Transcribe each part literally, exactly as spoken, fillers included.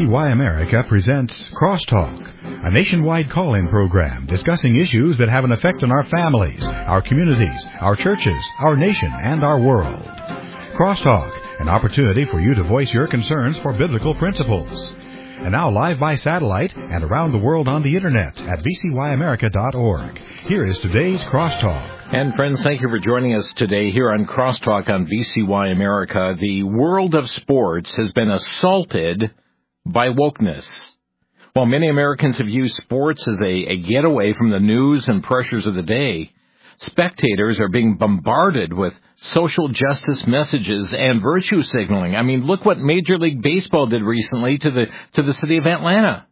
C Y America presents Crosstalk, a nationwide call-in program discussing issues that have an effect on our families, our communities, our churches, our nation, and our world. Crosstalk, an opportunity for you to voice your concerns for biblical principles. And now live by satellite and around the world on the Internet at v c y america dot org. Here is today's Crosstalk. And friends, thank you for joining us today here on Crosstalk on V C Y America. The world of sports has been assaulted by wokeness. While many Americans have used sports as a, a getaway from the news and pressures of the day, spectators are being bombarded with social justice messages and virtue signaling. I mean, look what Major League Baseball did recently to the to the city of Atlanta.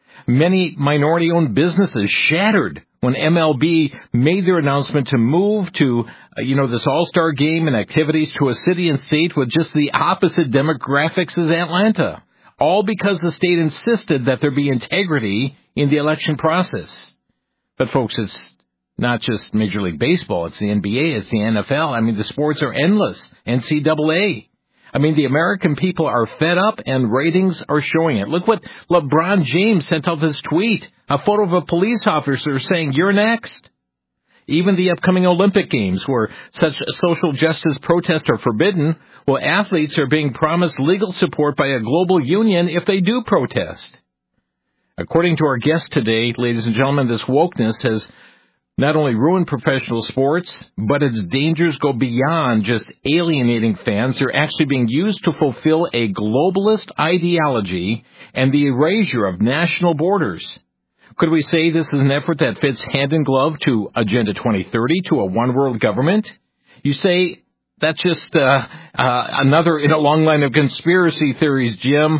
Many minority-owned businesses shattered when M L B made their announcement to move to, uh, you know, this all-star game and activities to a city and state with just the opposite demographics as Atlanta. All because the state insisted that there be integrity in the election process. But folks, it's not just Major League Baseball, it's the N B A, it's the N F L. I mean, the sports are endless. N C double A. I mean, the American people are fed up and ratings are showing it. Look what LeBron James sent out this tweet, a photo of a police officer saying, "You're next." Even the upcoming Olympic Games, where such social justice protests are forbidden, well, athletes are being promised legal support by a global union if they do protest. According to our guest today, ladies and gentlemen, this wokeness has not only ruined professional sports, but its dangers go beyond just alienating fans. They're actually being used to fulfill a globalist ideology and the erasure of national borders. Could we say this is an effort that fits hand in glove to Agenda twenty thirty, to a one-world government? You say that's just uh, uh, another in a long line of conspiracy theories, Jim.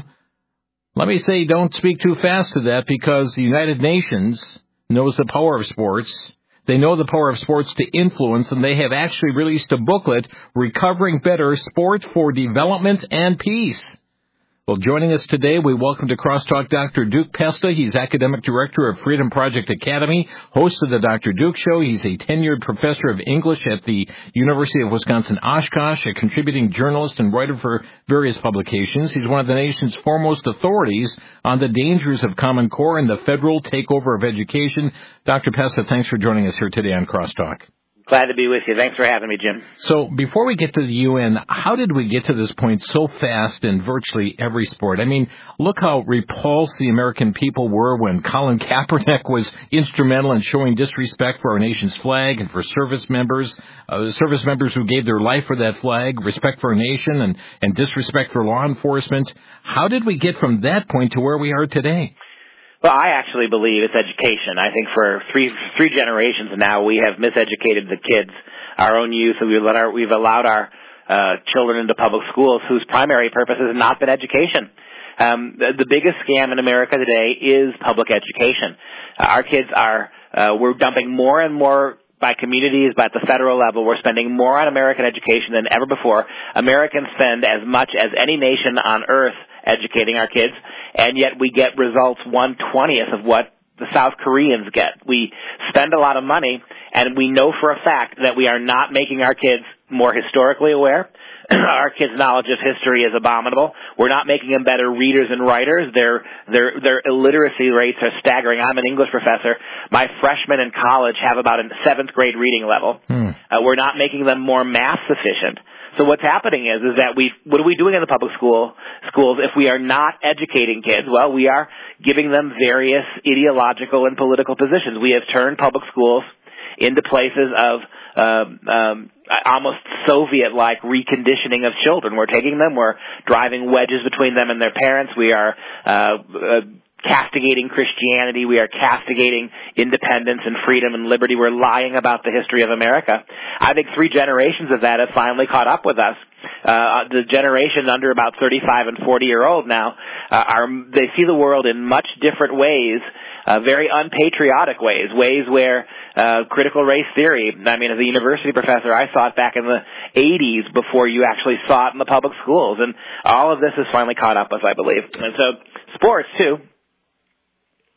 Let me say don't speak too fast to that, because the United Nations knows the power of sports. They know the power of sports to influence, and they have actually released a booklet, Recovering Better, Sport for Development and Peace. Well, joining us today, we welcome to Crosstalk Doctor Duke Pesta. He's Academic Director of Freedom Project Academy, host of the Doctor Duke Show. He's a tenured professor of English at the University of Wisconsin-Oshkosh, a contributing journalist and writer for various publications. He's one of the nation's foremost authorities on the dangers of Common Core and the federal takeover of education. Doctor Pesta, thanks for joining us here today on Crosstalk. Glad to be with you. Thanks for having me, Jim. So before we get to the U N, how did we get to this point so fast in virtually every sport? I mean, look how repulsed the American people were when Colin Kaepernick was instrumental in showing disrespect for our nation's flag and for service members, uh, service members who gave their life for that flag, respect for our nation, and, and disrespect for law enforcement. How did we get from that point to where we are today? Well, I actually believe it's education. I think for three three generations now, we have miseducated the kids, our own youth, and we've, let our, we've allowed our uh, children into public schools whose primary purpose has not been education. Um, the, the biggest scam in America today is public education. Uh, our kids are, uh, we're dumping more and more by communities, but at the federal level, we're spending more on American education than ever before. Americans spend as much as any nation on earth educating our kids, and yet we get results one twentieth of what the South Koreans get. We spend a lot of money, and we know for a fact that we are not making our kids more historically aware. Our kids' knowledge of history is abominable. We're not making them better readers and writers. Their their their illiteracy rates are staggering. I'm an English professor. My freshmen in college have about a seventh grade reading level. Hmm. Uh, we're not making them more math sufficient. So what's happening is is that we what are we doing in the public school schools if we are not educating kids? Well, we are giving them various ideological and political positions. We have turned public schools into places of um, um, almost Soviet-like reconditioning of children. We're taking them, we're driving wedges between them and their parents. We are uh, uh, castigating Christianity. We are castigating independence and freedom and liberty. We're lying about the history of America. I think three generations of that have finally caught up with us. Uh, the generation under about thirty-five and forty year old now, uh, are, they see the world in much different ways, uh, very unpatriotic ways, ways where, uh, critical race theory, I mean, as a university professor, I saw it back in the eighties before you actually saw it in the public schools. And all of this has finally caught up with us, I believe. And so sports too.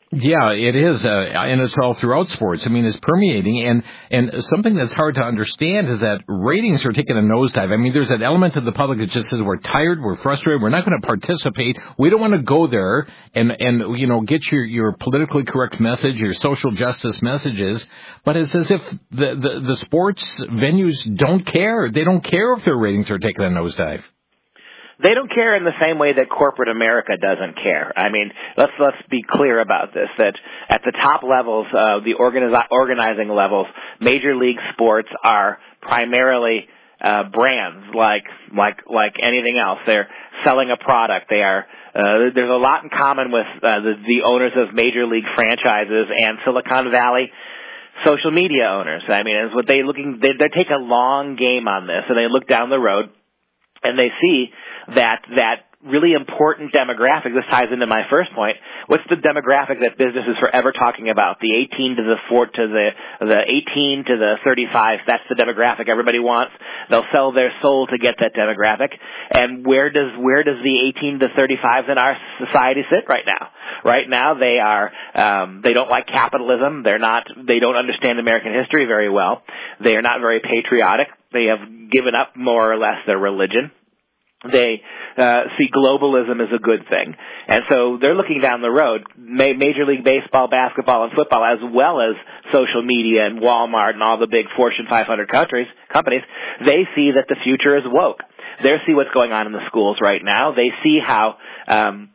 Yeah, it is, uh, and it's all throughout sports. I mean, it's permeating, and and something that's hard to understand is that ratings are taking a nosedive. I mean, there's an element of the public that just says we're tired, we're frustrated, we're not going to participate, we don't want to go there and and you know get your your politically correct message, your social justice messages. But it's as if the the, the sports venues don't care. They don't care if their ratings are taking a nosedive. They don't care in the same way that corporate America doesn't care. I mean, let's let's be clear about this, that at the top levels, uh, the organiz- organizing levels, major league sports are primarily uh, brands like like like anything else. They're selling a product. They are uh, there's a lot in common with uh, the, the owners of major league franchises and Silicon Valley social media owners. I mean, it's what they looking they they take a long game on this, and they look down the road and they see that that really important demographic. This ties into my first point. What's the demographic that business is forever talking about? The eighteen to the four to the the eighteen to the thirty-five. That's the demographic everybody wants. They'll sell their soul to get that demographic. And where does where does the eighteen to thirty-fives in our society sit right now? Right now, they are um, they don't like capitalism. They're not. They don't understand American history very well. They are not very patriotic. They have given up more or less their religion. They uh, see globalism as a good thing. And so they're looking down the road, Ma- Major League Baseball, basketball, and football, as well as social media and Walmart and all the big Fortune five hundred countries, companies. They see that the future is woke. They see what's going on in the schools right now. They see how um,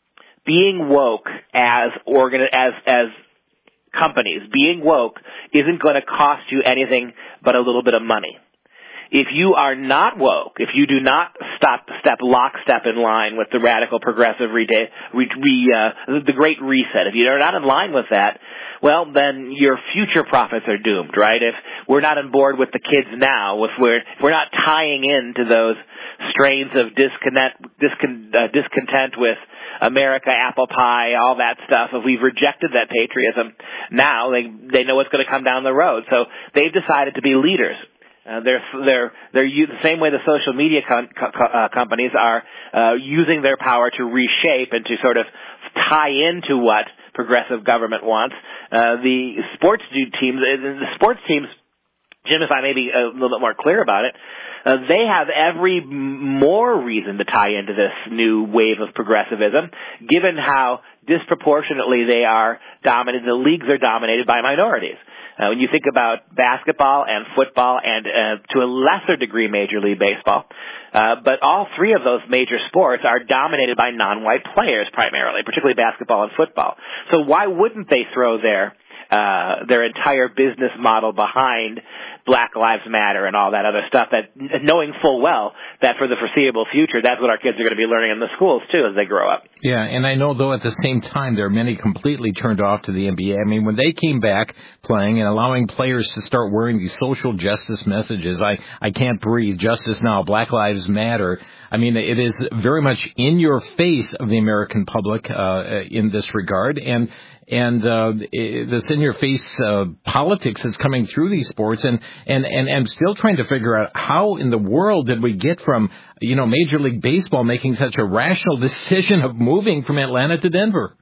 being woke as organ- as as companies, being woke isn't going to cost you anything but a little bit of money. If you are not woke, if you do not stop, step lockstep in line with the radical progressive re, re, re uh, the Great Reset, if you're not in line with that, well, then your future profits are doomed, right? If we're not on board with the kids now, if we're if we're not tying into those strains of disconnect, discon, uh, discontent with America, apple pie, all that stuff, if we've rejected that patriotism, now they they know what's going to come down the road. So they've decided to be leaders. Uh, they're they're they're the same way the social media com- co- uh, companies are uh, using their power to reshape and to sort of tie into what progressive government wants. Uh, the sports teams, the sports teams, Jim, if I may be a little bit more clear about it, uh, they have every more reason to tie into this new wave of progressivism, given how disproportionately they are dominated. The leagues are dominated by minorities. Uh, when you think about basketball and football and uh, to a lesser degree Major League Baseball, uh, but all three of those major sports are dominated by non-white players primarily, particularly basketball and football. So why wouldn't they throw their uh, their entire business model behind Black Lives Matter and all that other stuff, that knowing full well that for the foreseeable future, that's what our kids are going to be learning in the schools, too, as they grow up. Yeah, and I know, though, at the same time, there are many completely turned off to the N B A. I mean, when they came back playing and allowing players to start wearing these social justice messages, I, I can't breathe, justice now, Black Lives Matter, I mean, it is very much in your face of the American public uh, in this regard, and and uh, this in-your-face uh, politics is coming through these sports, and, and, and I'm still trying to figure out how in the world did we get from, you know, Major League Baseball making such a rational decision of moving from Atlanta to Denver?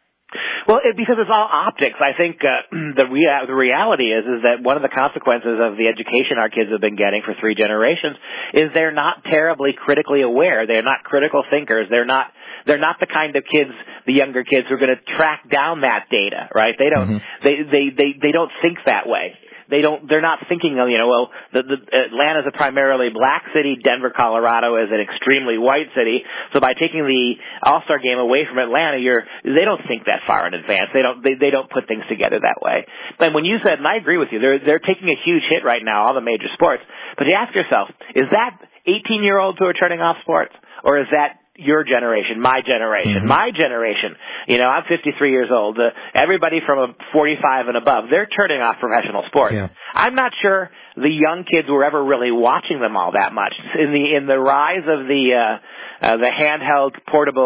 Well, it, because it's all optics. I think uh, the rea- the reality is is that one of the consequences of the education our kids have been getting for three generations is they're not terribly critically aware. They're not critical thinkers. They're not they're not the kind of kids, the younger kids, who are going to track down that data, right? They don't mm-hmm. they, they they they don't think that way. They don't. They're not thinking, you know, well, the, the Atlanta's a primarily black city. Denver, Colorado is an extremely white city. So by taking the All-Star game away from Atlanta, you're. They don't think that far in advance. They don't. They, they don't put things together that way. And when you said, and I agree with you, they're they're taking a huge hit right now, all the major sports. But you ask yourself, is that eighteen-year-olds who are turning off sports, or is that your generation, my generation, mm-hmm. my generation? You know, I'm fifty-three years old. Uh, everybody from a forty-five and above, they're turning off professional sports. Yeah. I'm not sure the young kids were ever really watching them all that much. In the in the rise of the uh, uh, the handheld portable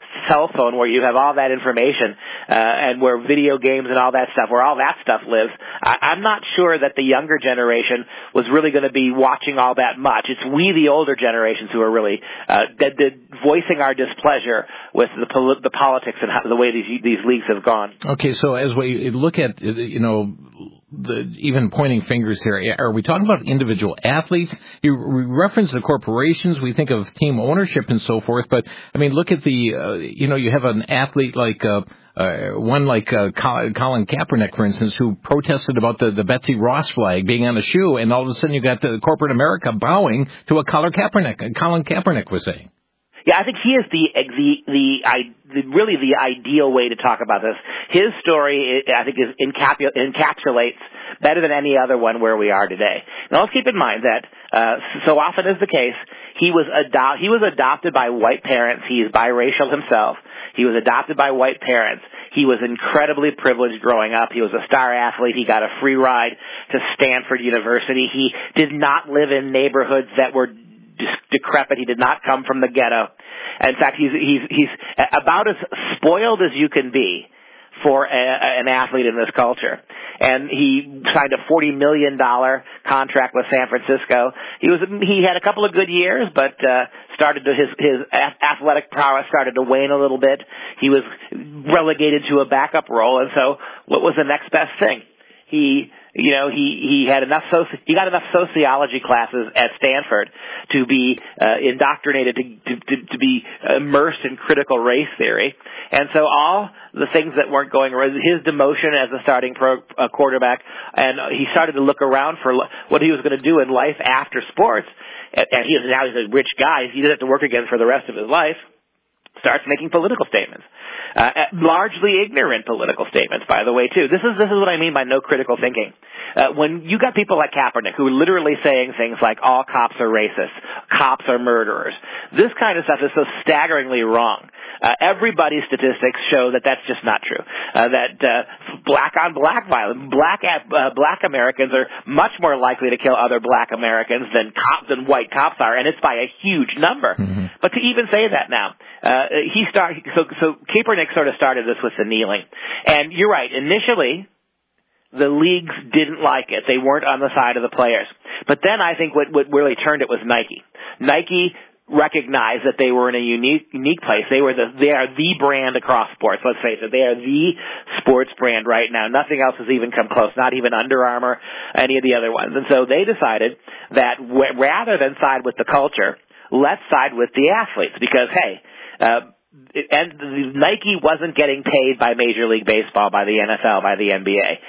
cell phone where you have all that information, uh, and where video games and all that stuff, where all that stuff lives, I, I'm not sure that the younger generation was really going to be watching all that much. It's we, the older generations, who are really uh, did, did voicing our displeasure with the, pol- the politics and how, the way these these leagues have gone. Okay, so as we look at, you know, the, even pointing fingers here, are we talking about individual athletes? You reference the corporations, we think of team ownership and so forth, but, I mean, look at the, uh, you know, you have an athlete like, uh, uh, one like uh, Colin Kaepernick, for instance, who protested about the, the Betsy Ross flag being on a shoe, and all of a sudden you got the corporate America bowing to what Colin Kaepernick, Colin Kaepernick was saying. Yeah, I think he is the the the, the really the ideal way to talk about this. His story, I think, is encapu- encapsulates better than any other one where we are today. Now, let's keep in mind that uh, so often is the case, he was ado- he was adopted by white parents. He is biracial himself. He was adopted by white parents. He was incredibly privileged growing up. He was a star athlete. He got a free ride to Stanford University. He did not live in neighborhoods that were decrepit. He did not come from the ghetto. In fact, he's he's he's about as spoiled as you can be for a, an athlete in this culture. And he signed a forty million dollars contract with San Francisco. He was he had a couple of good years, but uh, started to his his athletic prowess started to wane a little bit. He was relegated to a backup role, and so what was the next best thing? He You know, he, he had enough, soci- he got enough sociology classes at Stanford to be, uh, indoctrinated to, to, to, to be immersed in critical race theory. And so all the things that weren't going right, his demotion as a starting pro, uh, quarterback, and he started to look around for what he was going to do in life after sports. And, and he is, now he's a rich guy. He doesn't have to work again for the rest of his life. Starts making political statements. Uh, largely ignorant political statements, by the way, too. This is this is what I mean by no critical thinking. Uh, when you got people like Kaepernick who are literally saying things like all cops are racist, cops are murderers, this kind of stuff is so staggeringly wrong. Uh, everybody's statistics show that that's just not true. Uh, that uh, black on black violence, black uh, black Americans are much more likely to kill other black Americans than cops than white cops are, and it's by a huge number. Mm-hmm. But to even say that now, uh, he started. So so Kaepernick sort of started this with the kneeling, and you're right. Initially, the leagues didn't like it. They weren't on the side of the players. But then I think what what really turned it was Nike. Nike recognized that they were in a unique unique place. They were the they are the brand across sports. Let's face it, they are the sports brand right now. Nothing else has even come close. Not even Under Armour, any of the other ones. And so they decided that w- rather than side with the culture, let's side with the athletes. Because hey, uh, it, and Nike wasn't getting paid by Major League Baseball, by the N F L, by the N B A.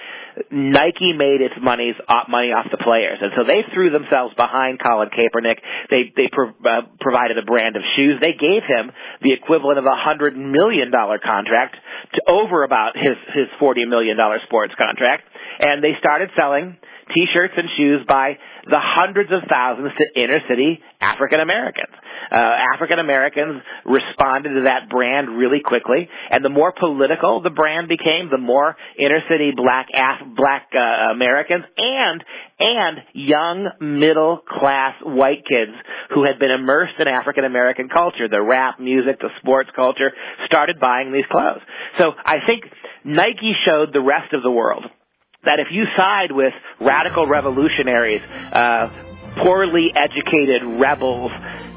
Nike made its money's money off the players, and so they threw themselves behind Colin Kaepernick. They they pro, uh, provided a brand of shoes. They gave him the equivalent of a hundred million dollar contract to over about his his forty million dollar sports contract, and they started selling T-shirts and shoes by the hundreds of thousands to inner-city African Americans. Uh, African Americans responded to that brand really quickly, and the more political the brand became, the more inner-city black Af- black uh, Americans and and young middle-class white kids who had been immersed in African American culture, the rap music, the sports culture, started buying these clothes. So I think Nike showed the rest of the world that if you side with radical revolutionaries, uh, poorly educated rebels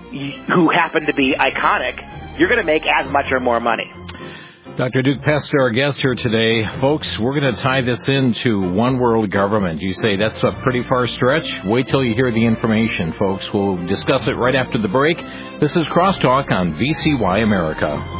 who happen to be iconic, you're going to make as much or more money. Doctor Duke Pester, our guest here today. Folks, we're going to tie this into one world government. You say that's a pretty far stretch? Wait till you hear the information, folks. We'll discuss it right after the break. This is Crosstalk on V C Y America.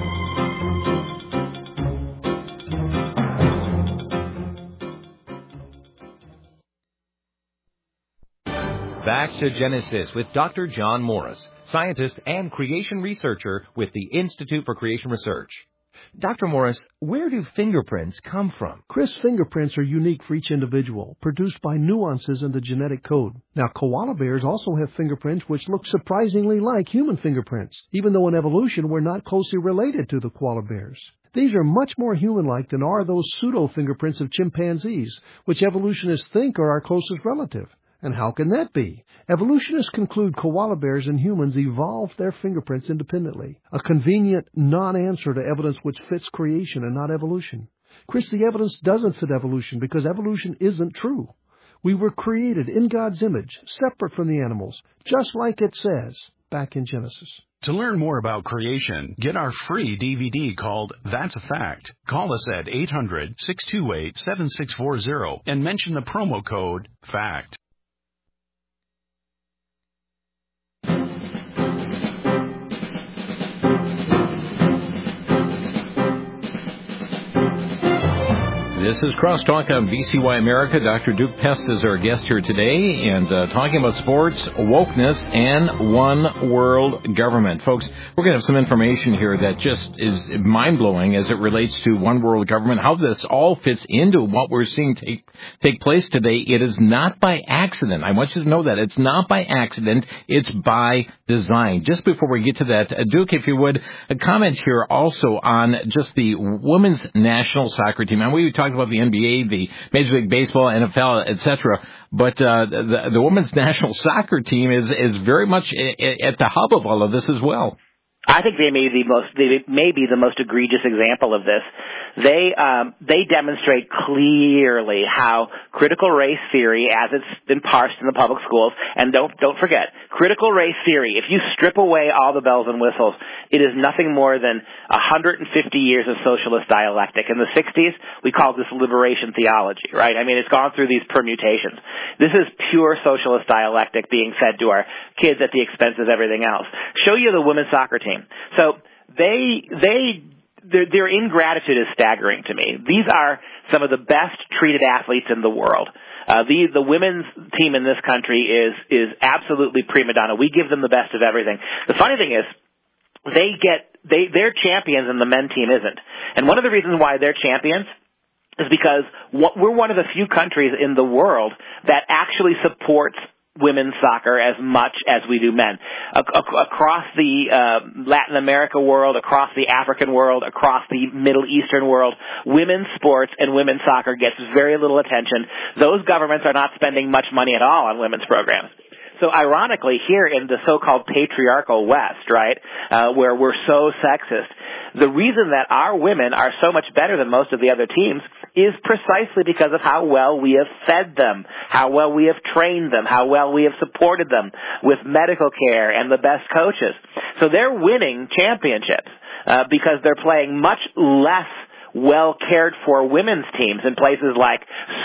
Back to Genesis with Doctor John Morris, scientist and creation researcher with the Institute for Creation Research. Doctor Morris, where do fingerprints come from? Chris, fingerprints are unique for each individual, produced by nuances in the genetic code. Now, koala bears also have fingerprints which look surprisingly like human fingerprints, even though in evolution we're not closely related to the koala bears. These are much more human-like than are those pseudo-fingerprints of chimpanzees, which evolutionists think are our closest relative. And how can that be? Evolutionists conclude koala bears and humans evolved their fingerprints independently, a convenient non-answer to evidence which fits creation and not evolution. Chris, the evidence doesn't fit evolution because evolution isn't true. We were created in God's image, separate from the animals, just like it says back in Genesis. To learn more about creation, get our free D V D called That's a Fact. Call us at eight hundred, six two eight, seven six four zero and mention the promo code FACT. This is Crosstalk on V C Y America. Doctor Duke Pest is our guest here today, and uh, talking about sports, wokeness, and one world government. Folks, we're going to have some information here that just is mind-blowing as it relates to one world government, how this all fits into what we're seeing take, take place today. It is not by accident. I want you to know that. It's not by accident. It's by design. Just before we get to that, uh, Duke, if you would, a comment here also on just the women's national soccer team. And we talked about the N B A, the Major League Baseball, N F L, et cetera. But uh, the, the women's national soccer team is is very much at the hub of all of this as well. I think they may be the most they may be the most egregious example of this. They um, they demonstrate clearly how critical race theory, as it's been parsed in the public schools, and don't don't forget, critical race theory, if you strip away all the bells and whistles, it is nothing more than one hundred fifty years of socialist dialectic. In the sixties, we called this liberation theology, right? I mean, it's gone through these permutations. This is pure socialist dialectic being fed to our kids at the expense of everything else. Show you the women's soccer team. So they they their, their ingratitude is staggering to me. These are some of the best treated athletes in the world. Uh, the the women's team in this country is is absolutely prima donna. We give them the best of everything. The funny thing is, they get they they're champions and the men team isn't. And one of the reasons why they're champions is because we're one of the few countries in the world that actually supports women's soccer as much as we do men. Across the uh, Latin America world, across the African world, across the Middle Eastern world, women's sports and women's soccer gets very little attention. Those governments are not spending much money at all on women's programs. So ironically, here in the so-called patriarchal West, right, uh, where we're so sexist, the reason that our women are so much better than most of the other teams is precisely because of how well we have fed them, how well we have trained them, how well we have supported them with medical care and the best coaches. So they're winning championships uh, because they're playing much less well cared for women's teams in places like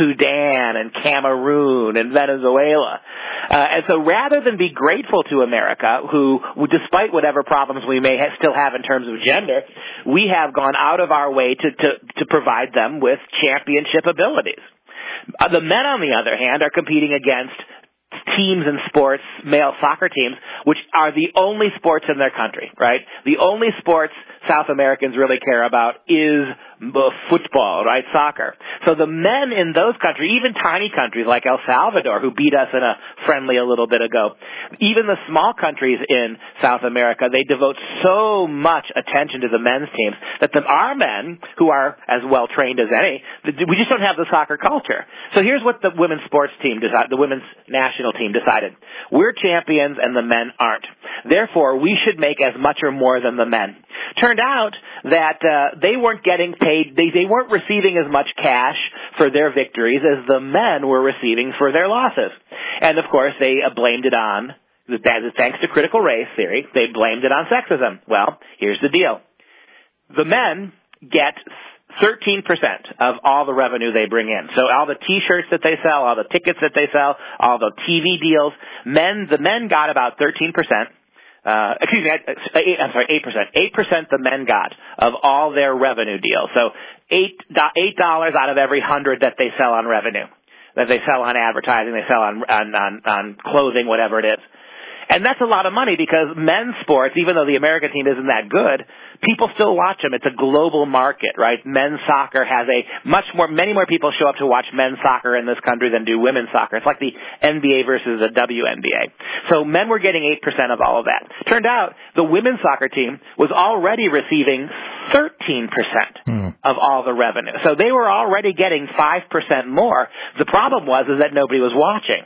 Sudan and Cameroon and Venezuela. Uh, and so rather than be grateful to America, who, despite whatever problems we may ha- still have in terms of gender, we have gone out of our way to, to, to provide them with championship abilities. Uh, the men, on the other hand, are competing against teams in sports, male soccer teams, which are the only sports in their country, right? The only sports South Americans really care about is football, right? Soccer. So the men in those countries, even tiny countries like El Salvador, who beat us in a friendly a little bit ago, even the small countries in South America, they devote so much attention to the men's teams that the, our men, who are as well trained as any, we just don't have the soccer culture. So here's what the women's sports team decided, the women's national team decided. We're champions and the men aren't. Therefore, we should make as much or more than the men. Turned out that uh, they weren't getting paid, they, they weren't receiving as much cash for their victories as the men were receiving for their losses. And, of course, they uh, blamed it on, thanks to critical race theory, they blamed it on sexism. Well, here's the deal. The men get thirteen percent of all the revenue they bring in. So all the T-shirts that they sell, all the tickets that they sell, all the T V deals, men, the men got about thirteen percent. Uh, excuse me, I'm sorry, eight percent. eight percent the men got of all their revenue deals. So eight dollars out of every hundred that they sell on revenue, that they sell on advertising, they sell on, on, on, on clothing, whatever it is. And that's a lot of money because men's sports, even though the American team isn't that good, people still watch them. It's a global market, right? Men's soccer has a much more, many more people show up to watch men's soccer in this country than do women's soccer. It's like the N B A versus the W N B A. So men were getting eight percent of all of that. Turned out the women's soccer team was already receiving thirteen percent hmm. of all the revenue. So they were already getting five percent more. The problem was is that nobody was watching.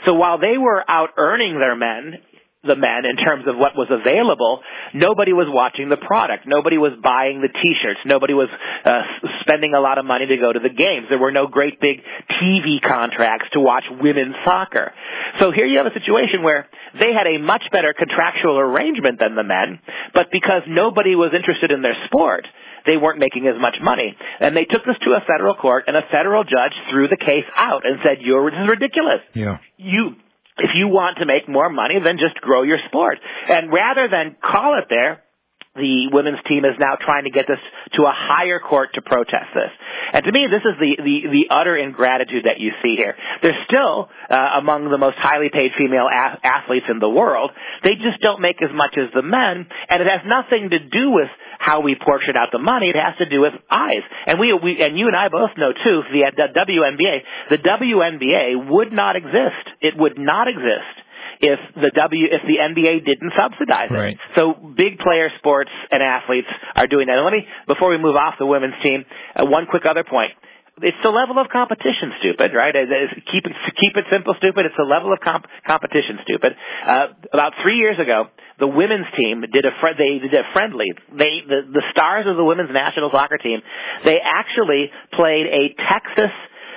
So while they were out earning their men, the men, in terms of what was available, nobody was watching the product. Nobody was buying the T-shirts. Nobody was uh, spending a lot of money to go to the games. There were no great big T V contracts to watch women's soccer. So here you have a situation where they had a much better contractual arrangement than the men, but because nobody was interested in their sport, they weren't making as much money. And they took this to a federal court, and a federal judge threw the case out and said, "You're, this is ridiculous. Yeah. You... If you want to make more money, then just grow your sport." And rather than call it there, the women's team is now trying to get this to a higher court to protest this. And to me, this is the, the, the utter ingratitude that you see here. They're still uh, among the most highly paid female a- athletes in the world. They just don't make as much as the men, and it has nothing to do with how we portion out the money. It has to do with eyes. And we, we and you and I both know, too, the, the W N B A, the W N B A would not exist. It would not exist if the W, if the N B A didn't subsidize it. Right. So big player sports and athletes are doing that. And let me, before we move off the women's team, uh, one quick other point. It's the level of competition, stupid, right? Keep it, keep it simple, stupid. It's the level of comp- competition, stupid. Uh, about three years ago, the women's team did a fr- they did a friendly. They the, the stars of the women's national soccer team. They actually played a Texas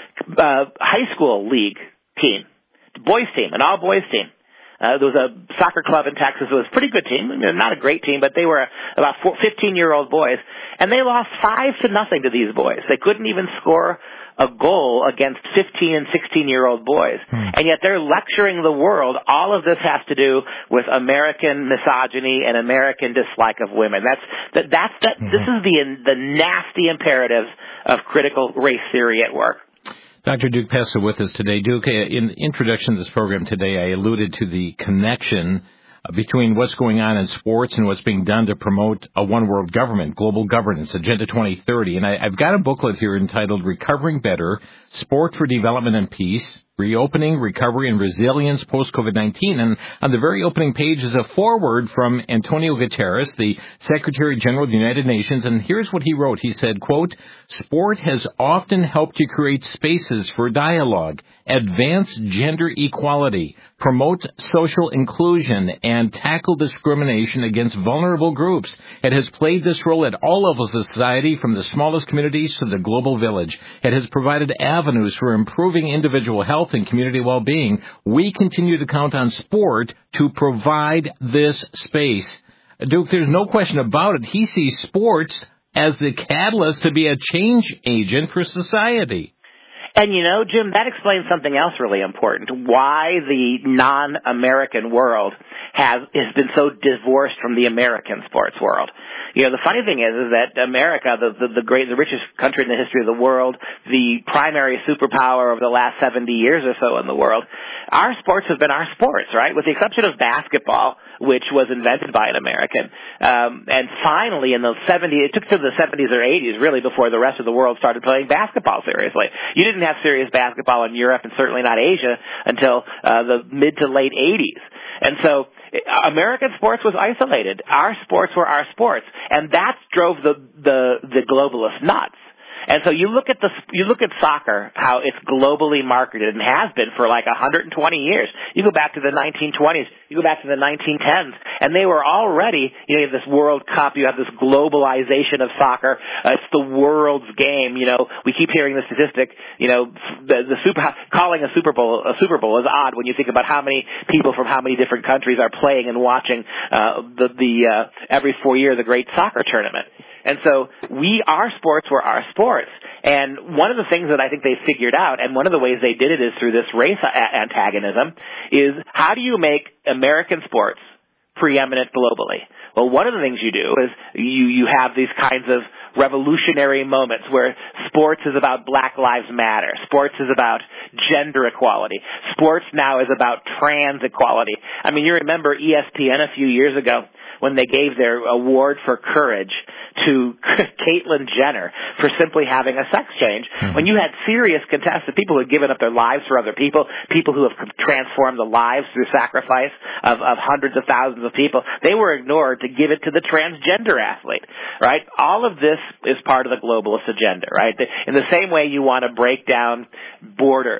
uh, high school league team, boys team, an all boys team. Uh, there was a soccer club in Texas. It was a pretty good team. I mean, not a great team, but they were about fifteen-year-old boys. And they lost five to nothing to these boys. They couldn't even score a goal against fifteen and sixteen-year-old boys. Hmm. And yet they're lecturing the world. All of this has to do with American misogyny and American dislike of women. That's that. That's that. Mm-hmm. This is the the nasty imperatives of critical race theory at work. Doctor Duke Pesta with us today. Duke, in the introduction to this program today, I alluded to the connection between what's going on in sports and what's being done to promote a one-world government, global governance, Agenda twenty thirty. And I, I've got a booklet here entitled Recovering Better, Sport for Development and Peace, Reopening, Recovery, and Resilience Post-COVID nineteen. And on the very opening page is a foreword from Antonio Guterres, the Secretary General of the United Nations. And here's what he wrote. He said, quote, "Sport has often helped to create spaces for dialogue, advance gender equality, promote social inclusion, and tackle discrimination against vulnerable groups. It has played this role at all levels of society, from the smallest communities to the global village. It has provided avenues for improving individual health and community well-being. We continue to count on sport to provide this space." Duke, there's no question about it. He sees sports as the catalyst to be a change agent for society. And, you know, Jim, that explains something else really important, why the non-American world has, has been so divorced from the American sports world. You know, the funny thing is, is that America, the, the, the great, the richest country in the history of the world, the primary superpower of the last seventy years or so in the world, our sports have been our sports, right? With the exception of basketball, which was invented by an American. Um, and finally, in the seventies, it took to the seventies or eighties, really, before the rest of the world started playing basketball seriously. You didn't have serious basketball in Europe and certainly not Asia until uh, the mid to late eighties. And so American sports was isolated. Our sports were our sports, and that drove the the, the globalists nuts. And so you look at the you look at soccer, how it's globally marketed and has been for like one hundred twenty years. You go back to the nineteen twenties, you go back to the nineteen tens, and they were already, you know, you have this World Cup, you have this globalization of soccer. Uh, it's the world's game. You know, we keep hearing the statistic. You know, the, the super calling a Super Bowl a Super Bowl is odd when you think about how many people from how many different countries are playing and watching uh, the the uh, every four year the great soccer tournament. And so we, our sports were our sports. And one of the things that I think they figured out, and one of the ways they did it is through this race a- antagonism, is how do you make American sports preeminent globally? Well, one of the things you do is you, you have these kinds of revolutionary moments where sports is about Black Lives Matter. Sports is about gender equality. Sports now is about trans equality. I mean, you remember E S P N a few years ago when they gave their award for courage to Caitlyn Jenner for simply having a sex change. Mm-hmm. When you had serious contested people who had given up their lives for other people, people who have transformed the lives through sacrifice of, of hundreds of thousands of people, they were ignored to give it to the transgender athlete, right? All of this is part of the globalist agenda, right? In the same way you want to break down borders,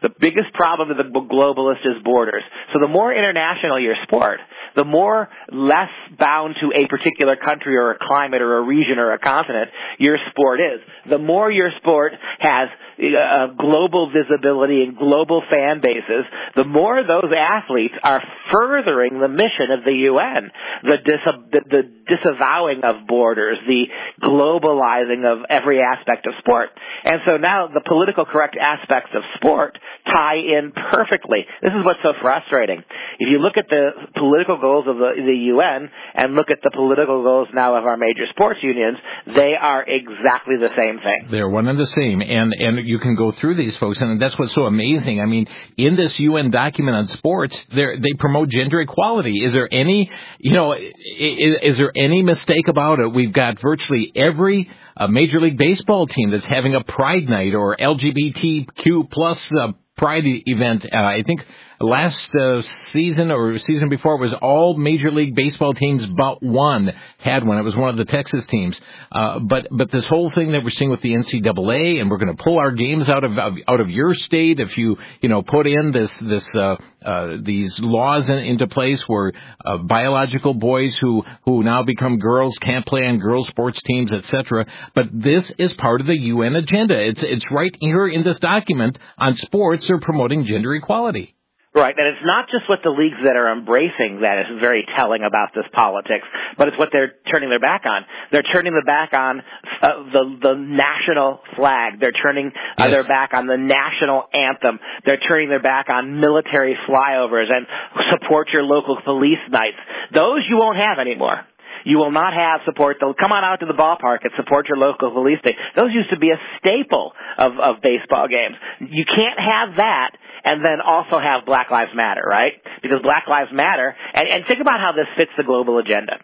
The biggest problem to the globalist is borders. So the more international your sport, the more less bound to a particular country or a climate or a region or a continent your sport is. The more your sport has uh, global visibility and global fan bases, the more those athletes are furthering the mission of the U N, the, dis- the, the disavowing of borders, the globalizing of every aspect of sport. And so now the political correct aspects of sport tie in perfectly. This is what's so frustrating. If you look at the political goals of the, the U N and look at the political goals now of our major sports unions, they are exactly the same thing. They're one and the same, and and you can go through these folks, and that's what's so amazing. I mean, in this U N document on sports, they they promote gender equality. Is there any, you know, is, is there any mistake about it? We've got virtually every uh, Major League Baseball team that's having a Pride Night or L G B T Q plus uh, Pride event. Uh, I think last uh, season or season before was all Major League Baseball teams but one had one. It was one of the Texas teams. Uh, but but this whole thing that we're seeing with the N C double A, and we're going to pull our games out of out of your state if you you know put in this this uh, uh, these laws in, into place where uh, biological boys who who now become girls can't play on girls sports teams, et cetera. But this is part of the U N agenda. It's it's right here in this document on sports. They're promoting gender equality. Right, and it's not just what the leagues that are embracing that is very telling about this politics, but it's what they're turning their back on. They're turning their back on uh, the the national flag. They're turning uh, yes. their back on the national anthem. They're turning their back on military flyovers and support your local police nights. Those you won't have anymore. You will not have support. They'll come on out to the ballpark and support your local police station. Those used to be a staple of, of baseball games. You can't have that and then also have Black Lives Matter, right? Because Black Lives Matter, and, and think about how this fits the global agenda.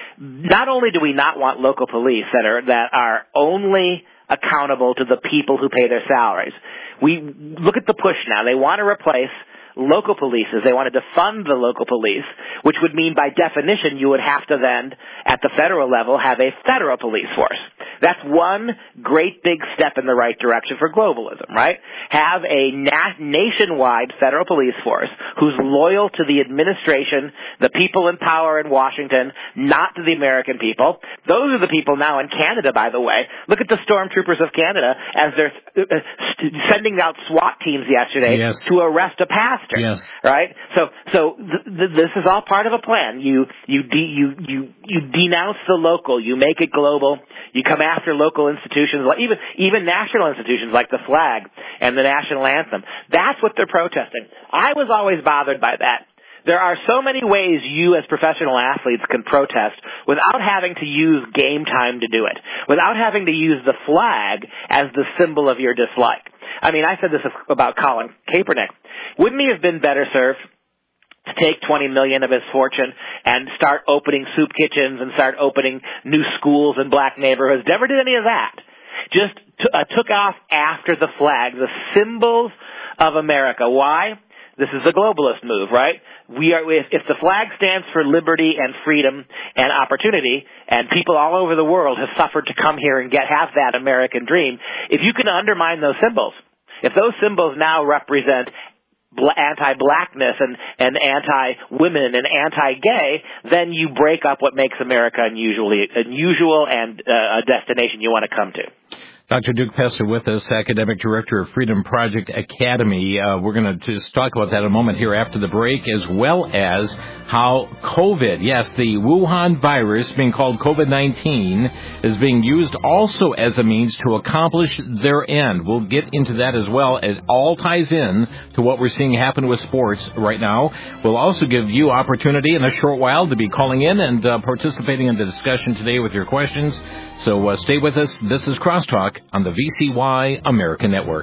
Not only do we not want local police that are, that are only accountable to the people who pay their salaries. We look at the push now. They want to replace local polices. They wanted to fund the local police, which would mean by definition you would have to then, at the federal level, have a federal police force. That's one great big step in the right direction for globalism, right? Have a na- nationwide federal police force who's loyal to the administration, the people in power in Washington, not to the American people. Those are the people now in Canada, by the way. Look at the stormtroopers of Canada as they're uh, st- sending out SWAT teams yesterday yes. to arrest a pastor. Yes. Right? So, so th- th- this is all part of a plan. You, you, de- you, you, you denounce the local. You make it global. You come after local institutions, like even, even national institutions like the flag and the national anthem. That's what they're protesting. I was always bothered by that. There are so many ways you as professional athletes can protest without having to use game time to do it, without having to use the flag as the symbol of your dislike. I mean, I said this about Colin Kaepernick. Wouldn't he have been better served to take twenty million dollars of his fortune and start opening soup kitchens and start opening new schools in black neighborhoods? Never did any of that. Just t- uh, took off after the flag, the symbols of America. Why? This is a globalist move, right? We are, if, if the flag stands for liberty and freedom and opportunity, and people all over the world have suffered to come here and get have that American dream, if you can undermine those symbols, if those symbols now represent anti-blackness and, and anti-women and anti-gay, then you break up what makes America unusually unusual and uh, a destination you want to come to. Doctor Duke Pester with us, Academic Director of Freedom Project Academy. Uh, we're going to just talk about that in a moment here after the break, as well as how COVID, yes, the Wuhan virus, being called COVID nineteen, is being used also as a means to accomplish their end. We'll get into that as well. It all ties in to what we're seeing happen with sports right now. We'll also give you opportunity in a short while to be calling in and uh, participating in the discussion today with your questions. So uh, stay with us. This is Crosstalk on the V C Y America Network.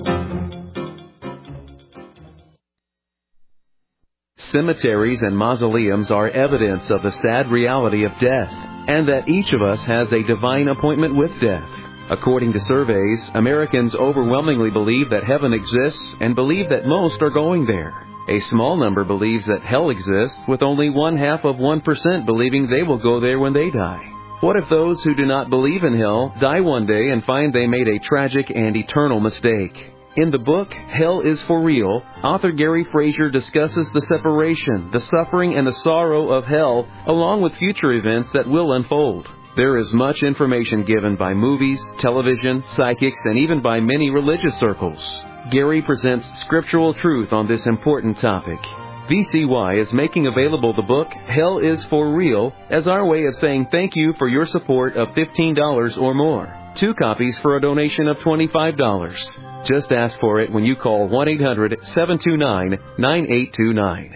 Cemeteries and mausoleums are evidence of the sad reality of death, and that each of us has a divine appointment with death. According to surveys, Americans overwhelmingly believe that heaven exists and believe that most are going there. A small number believes that hell exists, with only one half of one percent believing they will go there when they die. What if those who do not believe in hell die one day and find they made a tragic and eternal mistake? In the book, Hell is for Real, author Gary Frazier discusses the separation, the suffering, and the sorrow of hell, along with future events that will unfold. There is much information given by movies, television, psychics, and even by many religious circles. Gary presents scriptural truth on this important topic. V C Y is making available the book, Hell is for Real, as our way of saying thank you for your support of fifteen dollars or more. Two copies for a donation of twenty-five dollars. Just ask for it when you call one eight hundred seven two nine nine eight two nine.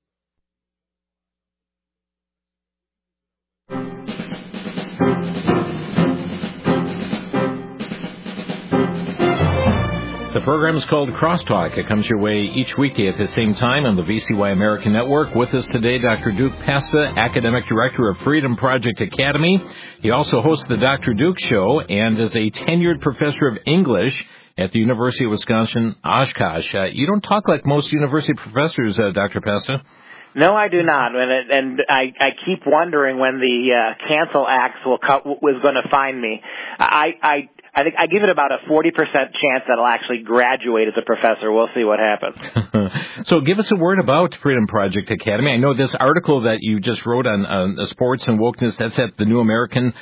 The program is called Crosstalk. It comes your way each weekday at the same time on the V C Y American Network. With us today, Doctor Duke Pesta, Academic Director of Freedom Project Academy. He also hosts the Doctor Duke Show and is a tenured professor of English at the University of Wisconsin, Oshkosh. Uh, you don't talk like most university professors, uh, Doctor Pesta. No, I do not, and, it, and I, I keep wondering when the uh, cancel axe will cut, was going to find me. I, I, I think I give it about a forty percent chance that I'll actually graduate as a professor. We'll see what happens. So, give us a word about Freedom Project Academy. I know this article that you just wrote on uh, sports and wokeness. That's at the new american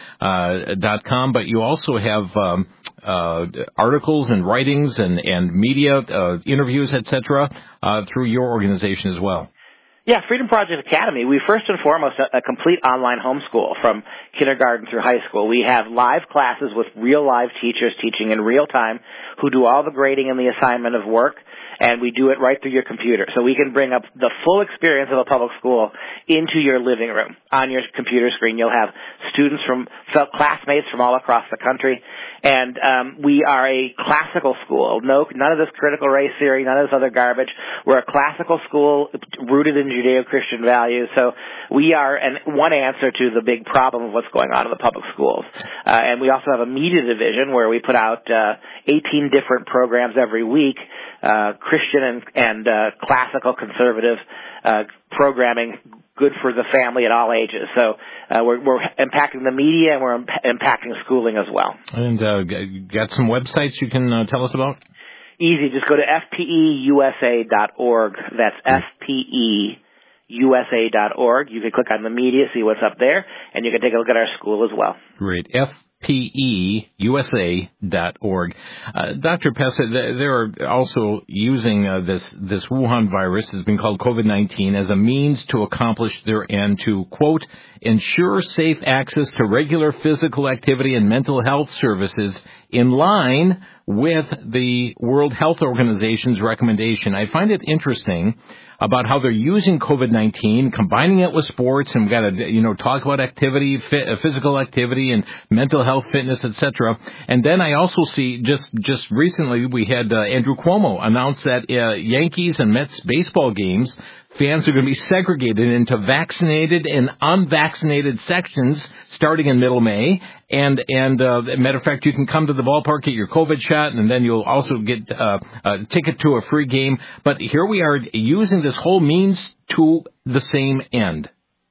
dot com, but you also have um, uh, articles and writings and and media uh, interviews, et cetera, uh, through your organization as well. Yeah, Freedom Project Academy, we first and foremost a, a complete online homeschool from kindergarten through high school. We have live classes with real live teachers teaching in real time who do all the grading and the assignment of work, and we do it right through your computer. So we can bring up the full experience of a public school into your living room. On your computer screen, you'll have students from, classmates from all across the country. And um, we are a classical school. No, none of this critical race theory, none of this other garbage. We're a classical school rooted in Judeo-Christian values. So we are an, one answer to the big problem of what's going on in the public schools. Uh, and we also have a media division where we put out uh, eighteen different programs every week, uh, Christian and, and uh, classical conservative uh, programming, good for the family at all ages. So uh, we're, we're impacting the media and we're imp- impacting schooling as well. And uh, got some websites you can uh, tell us about? Easy. Just go to F P E U S A dot org. That's F P E U S A dot org. You can click on the media, see what's up there, and you can take a look at our school as well. Great. F P E U S A dot org. Uh, Doctor Pesta, they're also using uh, this this Wuhan virus, has been called COVID nineteen, as a means to accomplish their end to, quote, ensure safe access to regular physical activity and mental health services in line with the World Health Organization's recommendation. I find it interesting about how they're using COVID nineteen, combining it with sports, and we've got to, you know, talk about activity, fit, uh, physical activity and mental health, fitness, et cetera. And then I also see, just, just recently, we had uh, Andrew Cuomo announce that uh, Yankees and Mets baseball games, fans are going to be segregated into vaccinated and unvaccinated sections starting in middle May. And, and uh, matter of fact, you can come to the ballpark, get your COVID shot, and then you'll also get uh, a ticket to a free game. But here we are using this whole means to the same end.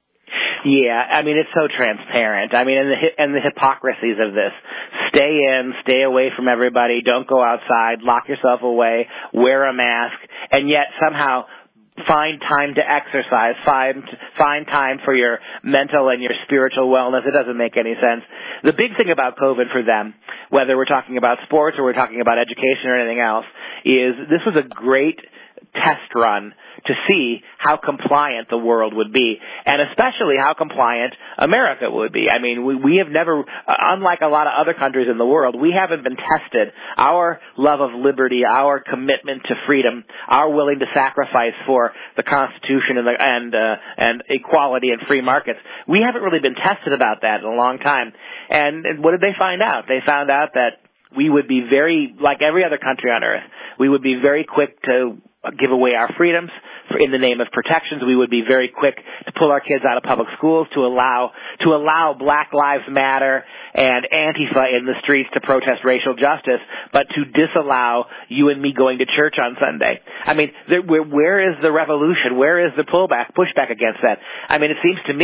Yeah, I mean, it's so transparent. I mean, and the, and the hypocrisies of this. Stay in, stay away from everybody, don't go outside, lock yourself away, wear a mask, and yet somehow find time to exercise, find find time for your mental and your spiritual wellness. It doesn't make any sense. The big thing about COVID for them, whether we're talking about sports or we're talking about education or anything else, is this was a great test run to see how compliant the world would be, and especially how compliant America would be. I mean, we, we have never, uh, unlike a lot of other countries in the world, we haven't been tested. Our love of liberty, our commitment to freedom, our willing to sacrifice for the Constitution and the, and uh, and equality and free markets, we haven't really been tested about that in a long time. And, and what did they find out? They found out that we would be very, like every other country on earth, we would be very quick to give away our freedoms for, in the name of protections. We would be very quick to pull our kids out of public schools, to allow to allow Black Lives Matter and Antifa in the streets to protest racial justice, but to disallow you and me going to church on Sunday. I mean, there, where, where is the revolution? Where is the pullback, pushback against that? I mean, it seems to me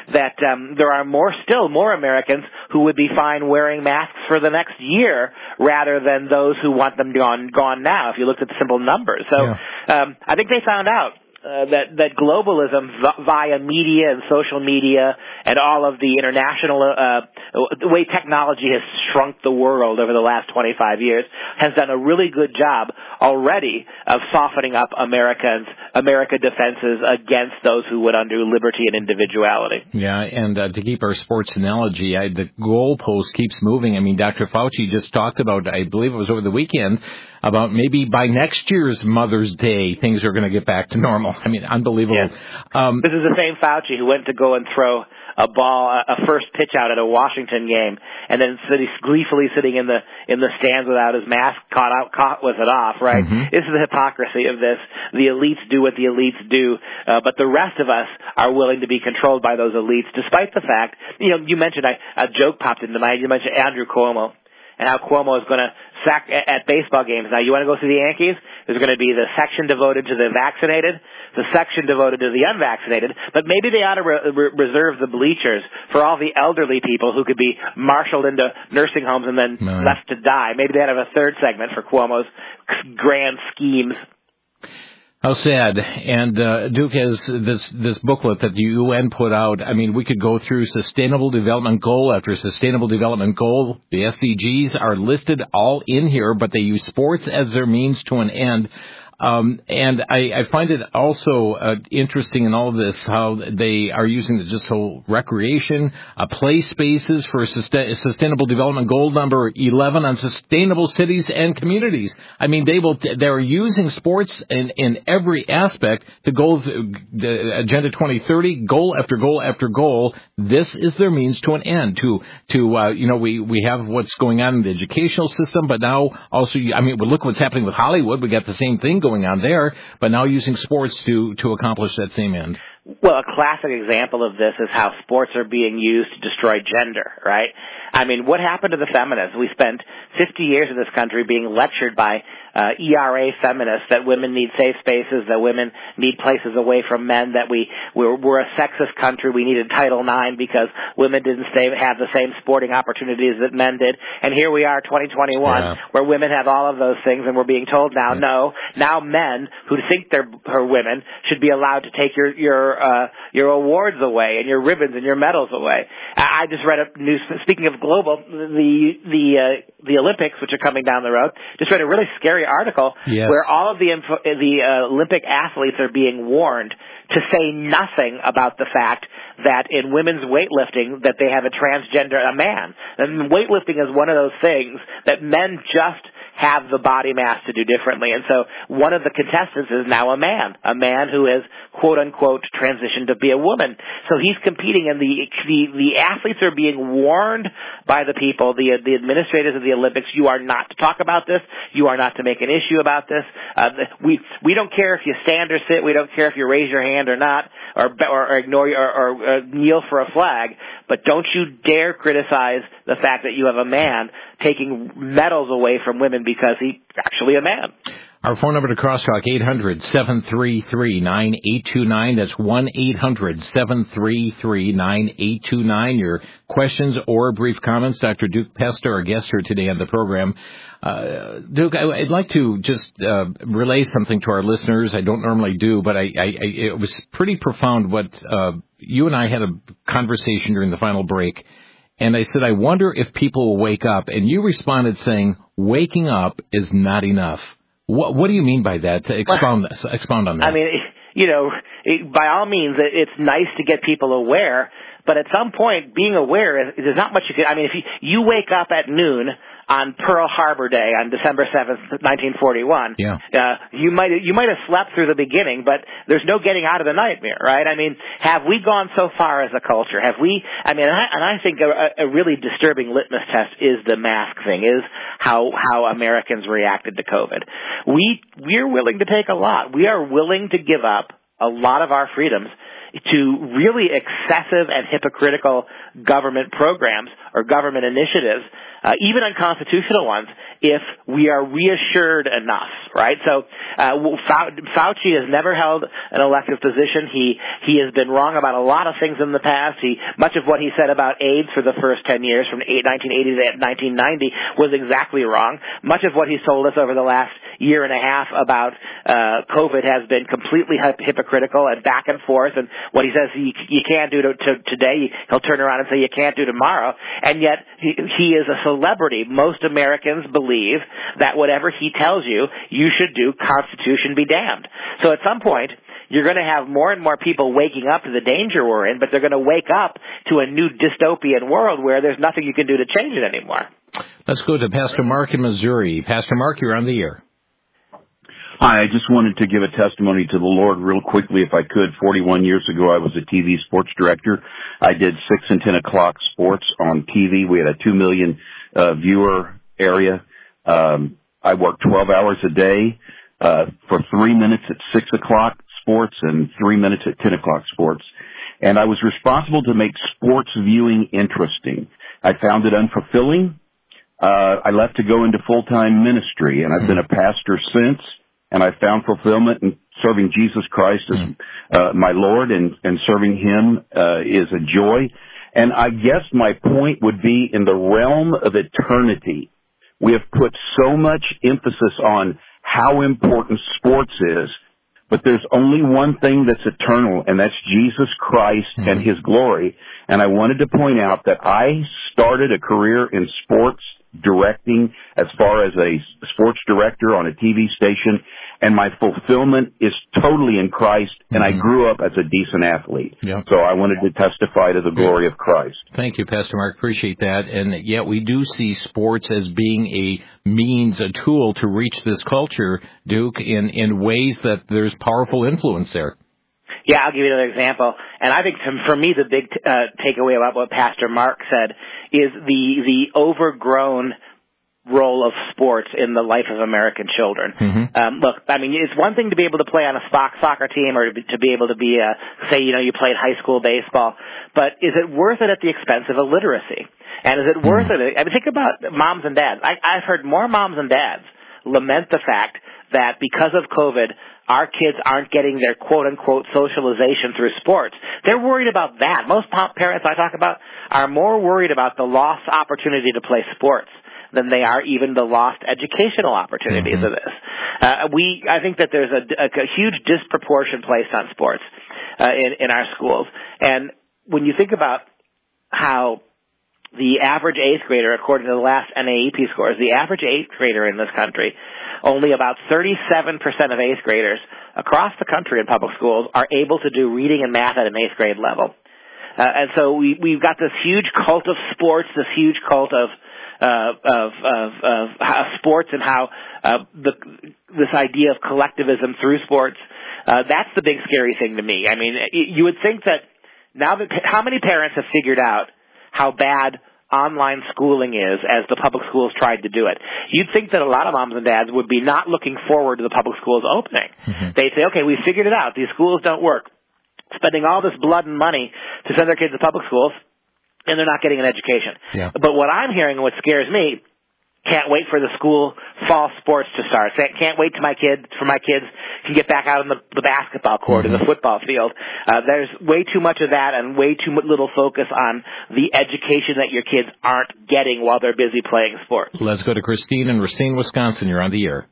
that um, there are more, still more Americans who would be fine wearing masks for the next year rather than those who want them gone gone now, if you looked at the simple numbers. So yeah. um, I think they found out Uh, that that globalism via media and social media and all of the international uh, the way technology has shrunk the world over the last twenty-five years has done a really good job already of softening up Americans America defenses against those who would undo liberty and individuality. Yeah, and uh, to keep our sports analogy, I, the goalpost keeps moving. I mean, Doctor Fauci just talked about, I believe it was over the weekend, about maybe by next year's Mother's Day, things are going to get back to normal. I mean, unbelievable. Yes. Um, this is the same Fauci who went to go and throw a ball, a first pitch out at a Washington game, and then he's gleefully sitting in the in the stands without his mask, caught out, caught with it off. Right? Mm-hmm. This is the hypocrisy of this. The elites do what the elites do, uh, but the rest of us are willing to be controlled by those elites, despite the fact, you know, you mentioned I, a joke popped into mind. You mentioned Andrew Cuomo. And how Cuomo is going to sack at baseball games. Now, you want to go see the Yankees? There's going to be the section devoted to the vaccinated, the section devoted to the unvaccinated, but maybe they ought to re- re- reserve the bleachers for all the elderly people who could be marshaled into nursing homes and then no. left to die. Maybe they ought to have a third segment for Cuomo's grand schemes. How sad. And uh, Duke has this this booklet that the U N put out. I mean, we could go through Sustainable Development Goal after Sustainable Development Goal. The S D Gs are listed all in here, but they use sports as their means to an end. Um, and I, I find it also uh, interesting in all of this how they are using the just whole recreation, uh, play spaces for sustain, Sustainable Development Goal number eleven on sustainable cities and communities. I mean, they will, they're using sports in, in every aspect to go the Agenda twenty thirty, goal after goal after goal. This is their means to an end. To, to uh, you know, we, we have what's going on in the educational system, but now also, I mean, look what's happening with Hollywood. We got the same thing going on there, but now using sports to, to accomplish that same end. Well, a classic example of this is how sports are being used to destroy gender, right? I mean, what happened to the feminists? We spent fifty years in this country being lectured by uh, E R A feminists that women need safe spaces, that women need places away from men, that we, we're, we're a sexist country, we needed Title nine because women didn't stay, have the same sporting opportunities that men did. And here we are, twenty twenty-one, yeah. where women have all of those things, and we're being told now, yeah. no, now men who think they're her women should be allowed to take your, your, uh, your awards away and your ribbons and your medals away. I just read a news, speaking of global, the, the, uh, the Olympics, which are coming down the road, just read a really scary article yes. where all of the, info, the uh, Olympic athletes are being warned to say nothing about the fact that in women's weightlifting that they have a transgender, a man. And weightlifting is one of those things that men just have the body mass to do differently. And so one of the contestants is now a man, a man who has, quote unquote, transitioned to be a woman. So he's competing, and the the, the athletes are being warned by the people, the the administrators of the Olympics, you are not to talk about this, you are not to make an issue about this. Uh, we we don't care if you stand or sit, we don't care if you raise your hand or not, or or, or ignore or, or uh, kneel for a flag, but don't you dare criticize the fact that you have a man taking medals away from women because he's actually a man. Our phone number to Crosstalk, eight hundred, seven three three, nine eight two nine. That's one eight hundred, seven three three, nine eight two nine. Your questions or brief comments. Doctor Duke Pester, our guest here today on the program. Uh, Duke, I, I'd like to just uh, relay something to our listeners. I don't normally do, but I, I, I it was pretty profound what uh, you and I had a conversation during the final break. And I said, I wonder if people will wake up. And you responded saying, waking up is not enough. What, what do you mean by that? To expound, well, expound on that. I mean, you know, it, by all means, it's nice to get people aware. But at some point, being aware, there's not much you can, I mean, if you, you wake up at noon on Pearl Harbor Day on December seventh, nineteen forty-one, yeah. uh, you might you might have slept through the beginning, but there's no getting out of the nightmare, right? I mean, have we gone so far as a culture? Have we, I mean, and I, and I think a, a really disturbing litmus test is the mask thing, is how, how Americans reacted to COVID. We, we're willing to take a lot. We are willing to give up a lot of our freedoms to really excessive and hypocritical government programs or government initiatives, uh, even unconstitutional ones, if we are reassured enough, right? So uh, Fauci has never held an elective position. He he has been wrong about a lot of things in the past. He much of what he said about AIDS for the first ten years, from nineteen eighty to nineteen ninety, was exactly wrong. Much of what he's told us over the last year and a half about uh, COVID has been completely hypocritical and back and forth. And what he says you, you can't do to, to today, he'll turn around and say you can't do tomorrow. And yet he, he is a celebrity. Most Americans believe that whatever he tells you, you should do. Constitution be damned. So at some point, you're going to have more and more people waking up to the danger we're in, but they're going to wake up to a new dystopian world where there's nothing you can do to change it anymore. Let's go to Pastor Mark in Missouri. Pastor Mark, you're on the air. Hi, I just wanted to give a testimony to the Lord real quickly, if I could. forty-one years ago, I was a T V sports director. I did six and ten o'clock sports on T V. We had a two million uh, viewer area. Um, I worked twelve hours a day uh, for three minutes at six o'clock sports and three minutes at ten o'clock sports. And I was responsible to make sports viewing interesting. I found it unfulfilling. Uh, I left to go into full-time ministry, and I've been a pastor since. And I found fulfillment in serving Jesus Christ as uh, my Lord, and, and serving Him uh, is a joy. And I guess my point would be, in the realm of eternity, we have put so much emphasis on how important sports is, but there's only one thing that's eternal, and that's Jesus Christ mm-hmm. and His glory. And I wanted to point out that I started a career in sports directing as far as a sports director on a T V station, and my fulfillment is totally in Christ, and mm-hmm. I grew up as a decent athlete. Yep. So I wanted to testify to the glory of Christ. Thank you, Pastor Mark. Appreciate that. And yet we do see sports as being a means, a tool to reach this culture, Duke, in, in ways that there's powerful influence there. Yeah, I'll give you another example. And I think for me the big uh, takeaway about what Pastor Mark said is the the overgrown role of sports in the life of American children. Mm-hmm. Um, look, I mean, it's one thing to be able to play on a soccer team, or to be, to be able to be, a, say, you know, you played high school baseball, but is it worth it at the expense of illiteracy? And is it mm-hmm. worth it? I mean, think about moms and dads. I, I've heard more moms and dads lament the fact that because of COVID, our kids aren't getting their quote-unquote socialization through sports. They're worried about that. Most parents I talk about are more worried about the lost opportunity to play sports than they are even the lost educational opportunities mm-hmm. of this. Uh, we, I think that there's a, a, a huge disproportion placed on sports uh, in, in our schools. And when you think about how the average eighth grader, according to the last N A E P scores, the average eighth grader in this country, only about thirty-seven percent of eighth graders across the country in public schools are able to do reading and math at an eighth grade level. Uh, and so we, we've got this huge cult of sports, this huge cult of uh, of, of, of how sports and how uh, the, this idea of collectivism through sports. Uh, that's the big scary thing to me. I mean, you would think that now that how many parents have figured out how bad online schooling is as the public schools tried to do it. You'd think that a lot of moms and dads would be not looking forward to the public schools opening. Mm-hmm. They'd say, okay, we figured it out. These schools don't work. Spending all this blood and money to send their kids to public schools, and they're not getting an education. Yeah. But what I'm hearing and what scares me, can't wait for the school fall sports to start. Can't wait to my kids, for my kids to get back out on the, the basketball court mm-hmm. or the football field. Uh, there's way too much of that and way too little focus on the education that your kids aren't getting while they're busy playing sports. Let's go to Christine in Racine, Wisconsin. You're on the air.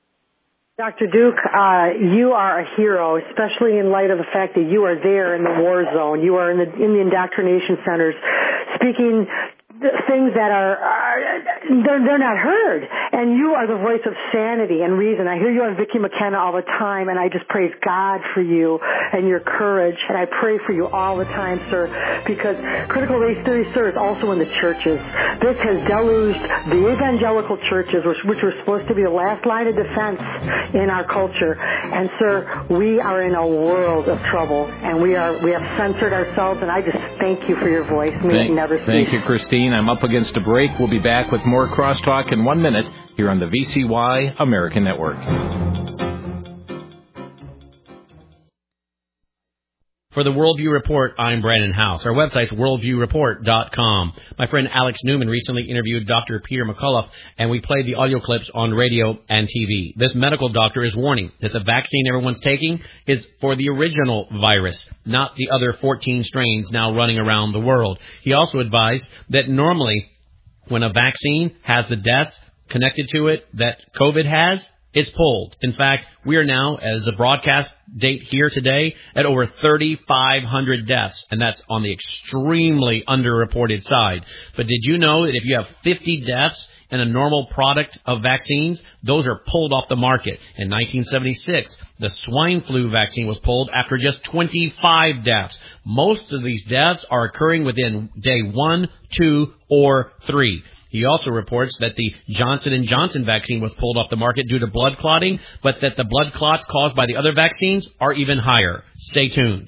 Doctor Duke, uh, you are a hero, especially in light of the fact that you are there in the war zone. You are in the, in the indoctrination centers speaking things that are, are they're, they're not heard. And you are the voice of sanity and reason. I hear you on Vicki McKenna all the time, and I just praise God for you and your courage. And I pray for you all the time, sir, because critical race theory, sir, is also in the churches. This has deluged the evangelical churches, which, which were supposed to be the last line of defense in our culture. And, sir, we are in a world of trouble, and we are we have censored ourselves, and I just thank you for your voice. May thank, it never cease. Thank you, Christine. I'm up against a break. We'll be back with more Crosstalk in one minute here on the V C Y American Network. For the Worldview Report, I'm Brandon House. Our website's worldview report dot com. My friend Alex Newman recently interviewed Doctor Peter McCullough, and we played the audio clips on radio and T V. This medical doctor is warning that the vaccine everyone's taking is for the original virus, not the other fourteen strains now running around the world. He also advised that normally when a vaccine has the deaths connected to it that COVID has, it's pulled. In fact, we are now, as a broadcast date here today, at over thirty-five hundred deaths, and that's on the extremely underreported side. But did you know that if you have fifty deaths in a normal product of vaccines, those are pulled off the market? In nineteen seventy-six, the swine flu vaccine was pulled after just twenty-five deaths. Most of these deaths are occurring within day one, two, or three. He also reports that the Johnson and Johnson vaccine was pulled off the market due to blood clotting, but that the blood clots caused by the other vaccines are even higher. Stay tuned.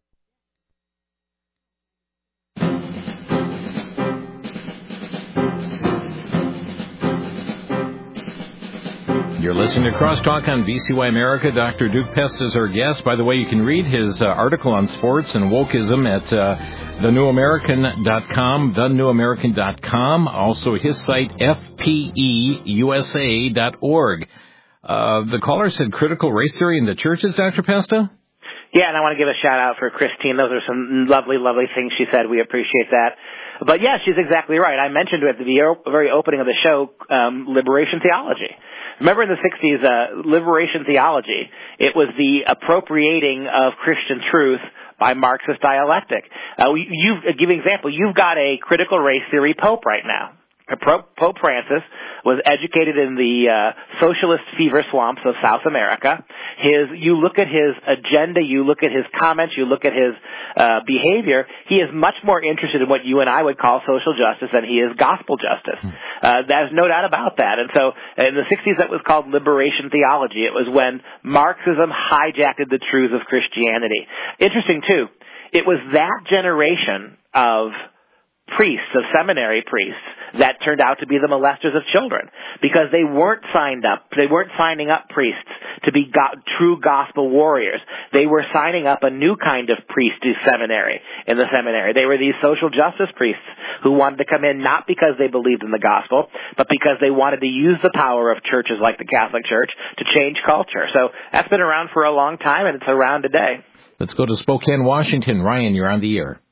You're listening to Crosstalk on V C Y America. Doctor Duke Pest is our guest. By the way, you can read his uh, article on sports and wokeism at uh, the new american dot com, the new american dot com. Also, his site, F P E U S A dot org. Uh, the caller said critical race theory in the churches, Doctor Pesta? Yeah, and I want to give a shout-out for Christine. Those are some lovely, lovely things she said. We appreciate that. But, yeah, she's exactly right. I mentioned at the very opening of the show um, liberation theology. Remember in the sixties, uh, liberation theology, it was the appropriating of Christian truth by Marxist dialectic. Uh, you, give an example, you've got a critical race theory pope right now. Pope Francis was educated in the uh, socialist fever swamps of South America. His, you look at his agenda, you look at his comments, you look at his uh, behavior. He is much more interested in what you and I would call social justice than he is gospel justice. Uh, there's no doubt about that. And so in the sixties, that was called liberation theology. It was when Marxism hijacked the truths of Christianity. Interesting, too. It was that generation of priests, of seminary priests, that turned out to be the molesters of children, because they weren't signed up, they weren't signing up priests to be go- true gospel warriors. They were signing up a new kind of priest to seminary, in the seminary. They were these social justice priests who wanted to come in not because they believed in the gospel, but because they wanted to use the power of churches like the Catholic Church to change culture. So that's been around for a long time, and it's around today. Let's go to Spokane, Washington. Ryan, you're on the air.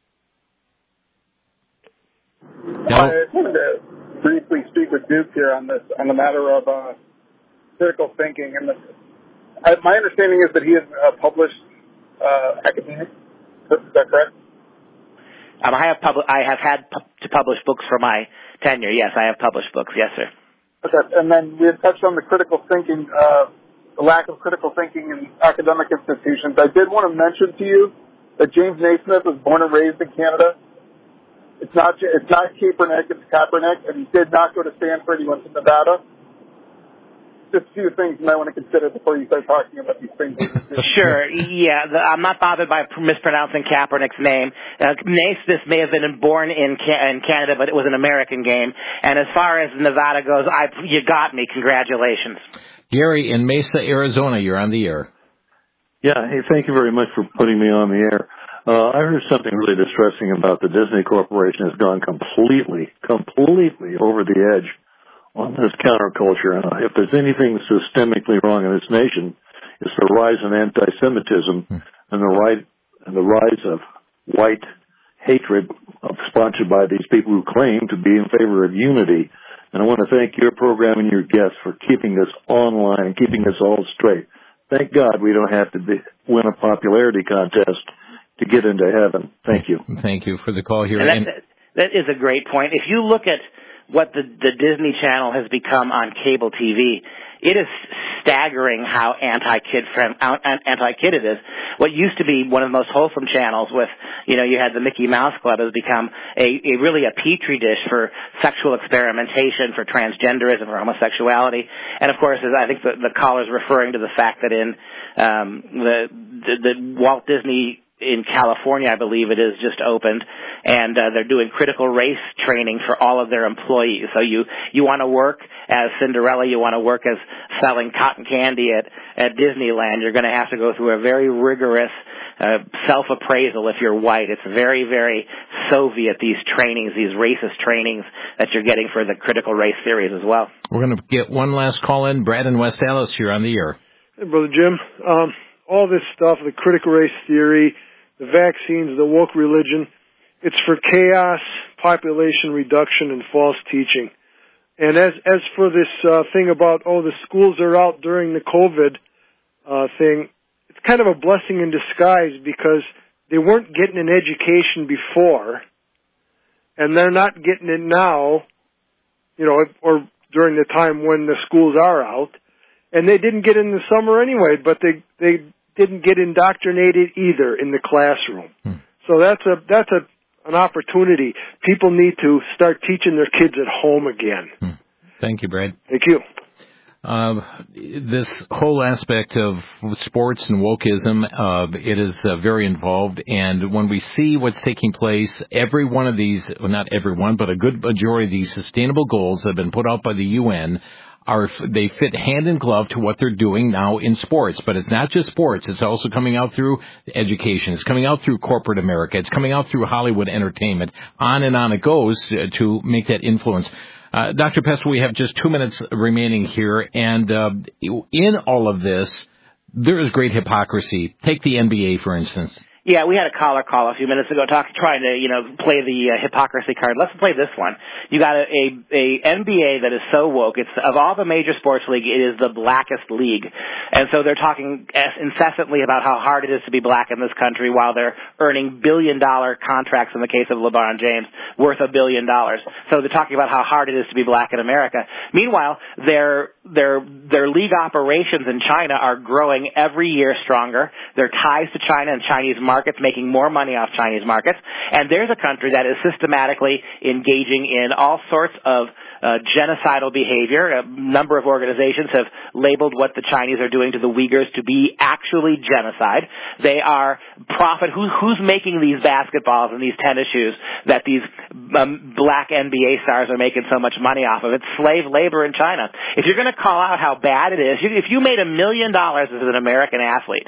I wanted to briefly speak with Duke here on this, on the matter of uh, critical thinking. And the, I, my understanding is that he is a published uh, academic. Is that correct? Um, I have pub- I have had pu- to publish books for my tenure. Yes, I have published books. Yes, sir. Okay, and then we had touched on the critical thinking, uh, the lack of critical thinking in academic institutions. I did want to mention to you that James Naismith was born and raised in Canada. It's not it's not Kaepernick, it's Kaepernick, and he did not go to Stanford. He went to Nevada. Just a few things you might want to consider before you start talking about these things. Sure, yeah. The, I'm not bothered by mispronouncing Kaepernick's name. Uh, Naismith may have been born in, Ca- in Canada, but it was an American game. And as far as Nevada goes, I, you got me. Congratulations. Gary in Mesa, Arizona, you're on the air. Yeah, hey, thank you very much for putting me on the air. Uh, I heard something really distressing about the Disney Corporation has gone completely, completely over the edge on this counterculture. And if there's anything systemically wrong in this nation, it's the rise in anti-Semitism hmm. and the right and the rise of white hatred of, sponsored by these people who claim to be in favor of unity. And I want to thank your program and your guests for keeping this online and keeping us all straight. Thank God we don't have to be, win a popularity contest to get into heaven. Thank you. Thank you for the call here. And that, that is a great point. If you look at what the, the Disney Channel has become on cable T V, it is staggering how anti-kid friend, anti-kid it is. What used to be one of the most wholesome channels with, you know, you had the Mickey Mouse Club, has become a, a really a petri dish for sexual experimentation, for transgenderism, for homosexuality. And of course, as I think the, the caller's referring to the fact that in um, the, the, the Walt Disney in California, I believe it is, just opened, and uh, they're doing critical race training for all of their employees. So you you want to work as Cinderella, you want to work as selling cotton candy at, at Disneyland, you're going to have to go through a very rigorous uh, self-appraisal if you're white. It's very, very Soviet, these trainings, these racist trainings that you're getting for the critical race theories as well. We're going to get one last call in. Brad in West Allis, you're on the air. Hey, Brother Jim. Um, all this stuff, the critical race theory, the vaccines, the woke religion, it's for chaos, population reduction, and false teaching. And as as for this uh, thing about, oh, the schools are out during the COVID uh, thing, it's kind of a blessing in disguise because they weren't getting an education before, and they're not getting it now, you know, or during the time when the schools are out. And they didn't get in the summer anyway, but they they didn't get indoctrinated either in the classroom. Hmm. So that's a that's a an opportunity. People need to start teaching their kids at home again. Hmm. Thank you, Brad. Thank you. Uh, this whole aspect of sports and wokeism, uh, it is uh, very involved. And when we see what's taking place, every one of these, well, not every one, but a good majority of these sustainable goals that have been put out by the U N are, they fit hand in glove to what they're doing now in sports. But it's not just sports. It's also coming out through education. It's coming out through corporate America. It's coming out through Hollywood entertainment. On and on it goes to, to make that influence. Uh, Doctor Pestle, we have just two minutes remaining here. And uh, in all of this, there is great hypocrisy. Take the N B A, for instance. Yeah, we had a caller call a few minutes ago talking, trying to, you know, play the uh, hypocrisy card. Let's play this one. You got a, a, a N B A that is so woke. It's, of all the major sports league, it is the blackest league. And so they're talking incessantly about how hard it is to be black in this country while they're earning billion dollar contracts in the case of LeBron James, worth a billion dollars. So they're talking about how hard it is to be black in America. Meanwhile, their, their, their league operations in China are growing every year stronger. Their ties to China and Chinese markets markets, making more money off Chinese markets. And there's a country that is systematically engaging in all sorts of uh, genocidal behavior. A number of organizations have labeled what the Chinese are doing to the Uyghurs to be actually genocide. They are profit. Who, who's making these basketballs and these tennis shoes that these um, black N B A stars are making so much money off of? It's slave labor in China. If you're going to call out how bad it is, if you made a million dollars as an American athlete,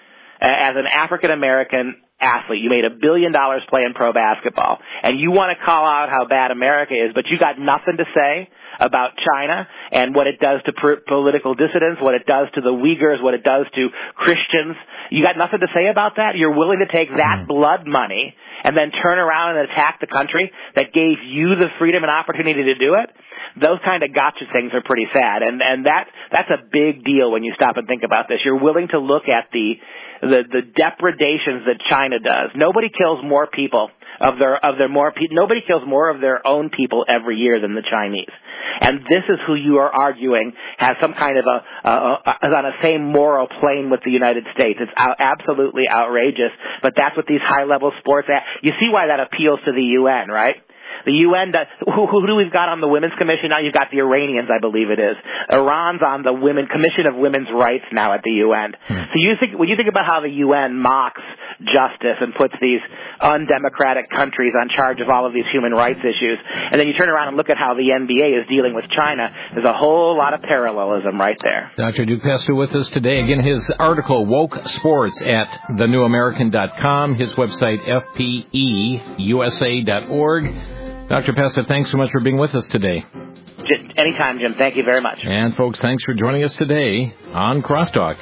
as an African-American athlete, you made a billion dollars playing pro basketball, and you want to call out how bad America is, but you got nothing to say about China and what it does to pr- political dissidents, what it does to the Uyghurs, what it does to Christians. You got nothing to say about that? You're willing to take that blood money and then turn around and attack the country that gave you the freedom and opportunity to do it? Those kind of gotcha things are pretty sad, and and that that's a big deal when you stop and think about this. You're willing to look at the the the depredations that China does. Nobody kills more people of their of their more pe- nobody kills more of their own people every year than the Chinese. And this is who you are arguing has some kind of a, a, a is on a same moral plane with the United States. It's out, absolutely outrageous, but that's what these high level sports. You see why that appeals to the U N, right? The U N does, who, who do we've got on the Women's Commission now? You've got the Iranians, I believe it is. Iran's on the Women Commission of Women's Rights now at the U N. Hmm. So you think, when you think about how the U N mocks justice and puts these undemocratic countries on charge of all of these human rights issues, and then you turn around and look at how the N B A is dealing with China, there's a whole lot of parallelism right there. Doctor Duke Pestle with us today. Again, his article, Woke Sports, at the new american dot com, his website, F P E U S A dot org. Doctor Pestle, thanks so much for being with us today. Just anytime, Jim. Thank you very much. And, folks, thanks for joining us today on Crosstalk.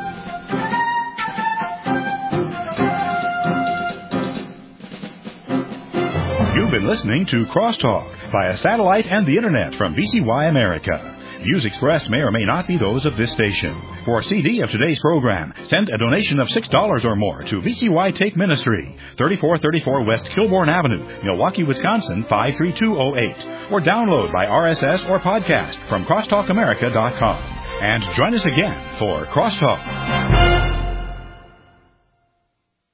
You've been listening to Crosstalk via satellite and the Internet from V C Y America. Views expressed may or may not be those of this station. For a C D of today's program, send a donation of six dollars or more to V C Y Take Ministry, thirty-four thirty-four West Kilbourne Avenue, Milwaukee, Wisconsin, five three two oh eight. Or download by R S S or podcast from crosstalk america dot com. And join us again for Crosstalk.